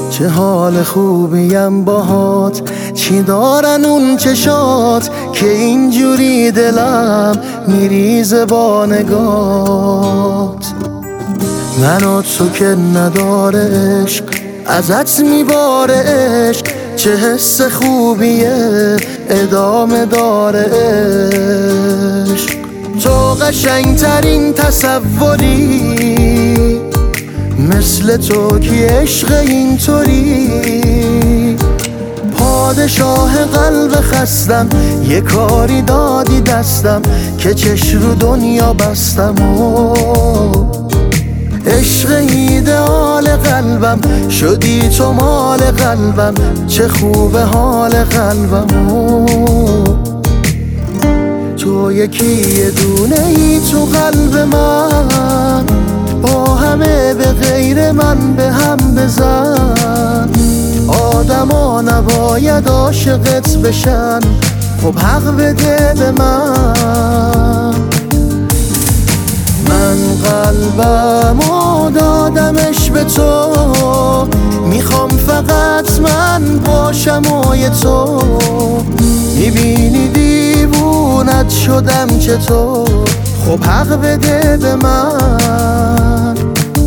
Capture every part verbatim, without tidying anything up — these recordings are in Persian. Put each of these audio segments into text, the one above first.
چه حال خوبیم باهات، چی دارن اون چشات که اینجوری دلم میریزه با نگات. من و تو که نداره عشق، ازت میباره عشق، چه حس خوبیه ادامه داره عشق. تو قشنگترین تصوری، مثل تو کی عشق اینطوری. پادشاه قلب خستم، یه کاری دادی دستم که چش رو دنیا بستم. و عشق ایدئال قلبم، شدی تو مال قلبم، چه خوب حال قلبم. و تو یکی یه دونه ای تو قلب من، با همه به غیر من به هم بزن. آدما نباید عاشقت بشن، خب حق بده به من. من قلبمو دادمش به تو، میخوام فقط من باشم و یه تو. میبینی دیوونت شدم چطور، خب حق بده به من.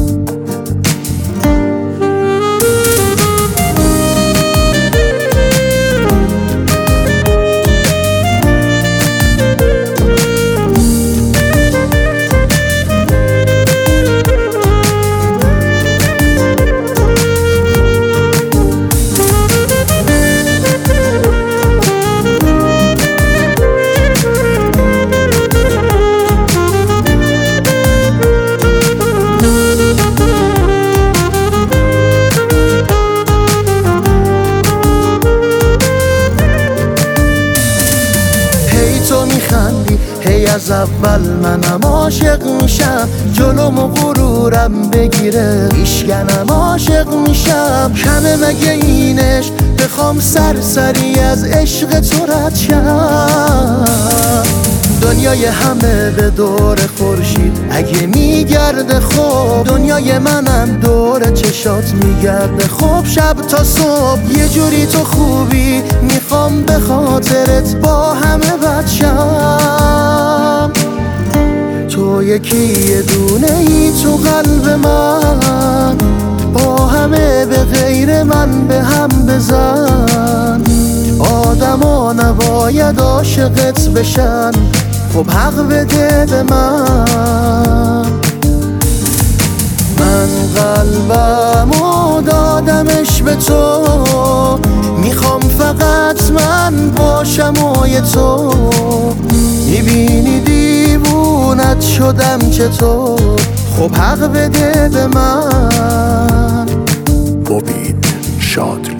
تو میخندی هی از اول منم عاشق میشم، جلوم و غرورم بگیره ایشکنم عاشق میشم. کمه مگه اینش بخوام سرسری از عشق تو رد شم. دنیای همه به دور خورشید اگه میگرده، خب دنیای منم دور چشات میگرده. خب شب تا صبح یه جوری تو خوبی، میخوام به خاطرت با همه بد شم. تو یکی یه دونه ای تو قلب من، با همه به غیر من به هم بزن. آدما نباید عاشقت بشن، خب حق بده به من. من قلبمو دادمش به تو، میخوام فقط من باشم و یه تو. میبینی دیوونت شدم چطور، خب حق بده به من. امید شاد.